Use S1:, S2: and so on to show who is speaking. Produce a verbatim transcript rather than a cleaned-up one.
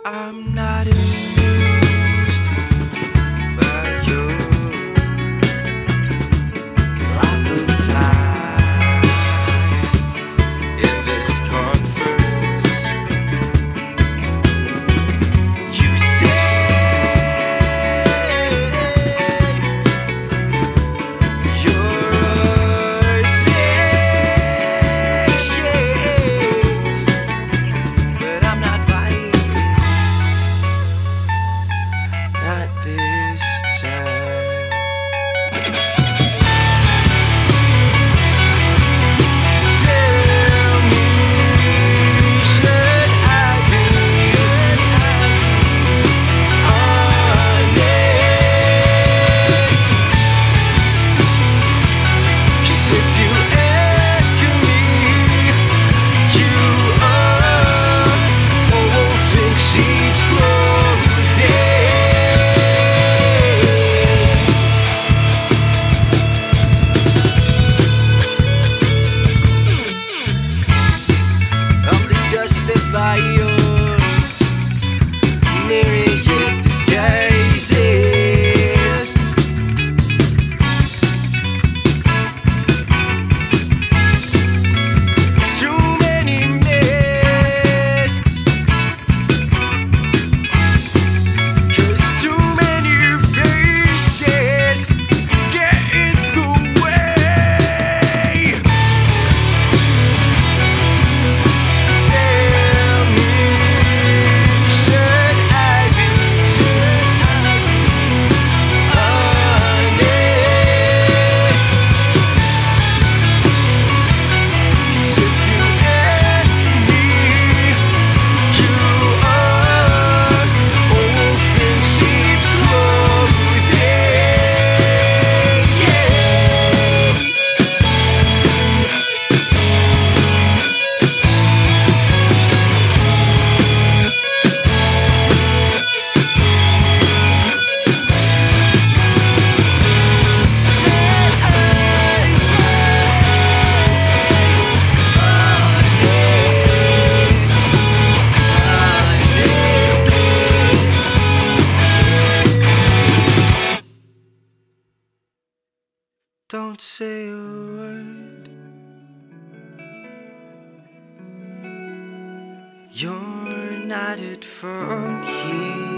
S1: I'm not amused by your lack of tact in this conference. You say you're sentient, but I'm not buying it. Not this time. Tell me, should I be honest? 'Cause if you ask me, you are a wolf in sheep's clothing. I'm disgusted by your myriad disguises. Too many masks, 'cause too many faces get in the way. Tell me, should I be honest? 'Cause if you ask me, you are a wolf in sheep's clothing. Yeah. Don't say a word. You're not it funky.